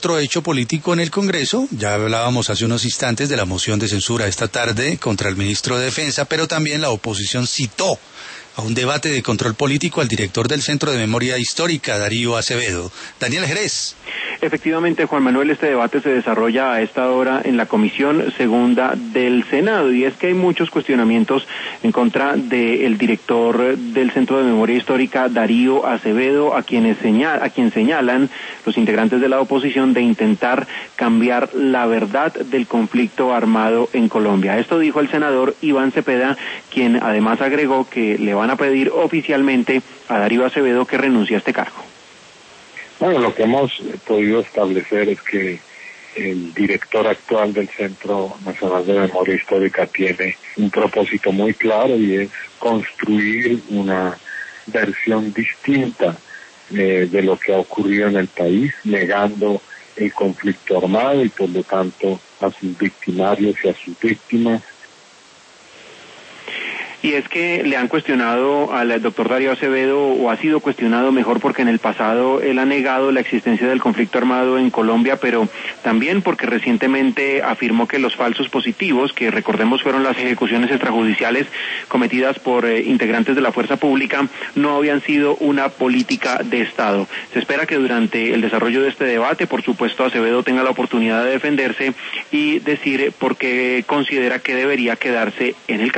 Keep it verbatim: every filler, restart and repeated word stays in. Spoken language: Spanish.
Otro hecho político en el Congreso, ya hablábamos hace unos instantes de la moción de censura esta tarde contra el ministro de Defensa, pero también la oposición citó a un debate de control político al director del Centro de Memoria Histórica, Darío Acevedo. Daniel Jerez. Efectivamente, Juan Manuel, este debate se desarrolla a esta hora en la Comisión Segunda del Senado, y es que hay muchos cuestionamientos en contra del director del Centro de Memoria Histórica, Darío Acevedo, a quienes señal, a quien señalan los integrantes de la oposición de intentar cambiar la verdad del conflicto armado en Colombia. Esto dijo el senador Iván Cepeda, quien además agregó que le van a pedir oficialmente a Darío Acevedo que renuncie a este cargo. Bueno, lo que hemos podido establecer es que el director actual del Centro Nacional de Memoria Histórica tiene un propósito muy claro, y es construir una versión distinta eh, de lo que ha ocurrido en el país, negando el conflicto armado y por lo tanto a sus victimarios y a sus víctimas. Y es que le han cuestionado al doctor Darío Acevedo, o ha sido cuestionado mejor, porque en el pasado él ha negado la existencia del conflicto armado en Colombia, pero también porque recientemente afirmó que los falsos positivos, que recordemos fueron las ejecuciones extrajudiciales cometidas por eh, integrantes de la fuerza pública, no habían sido una política de Estado. Se espera que durante el desarrollo de este debate, por supuesto, Acevedo tenga la oportunidad de defenderse y decir por qué considera que debería quedarse en el cargo.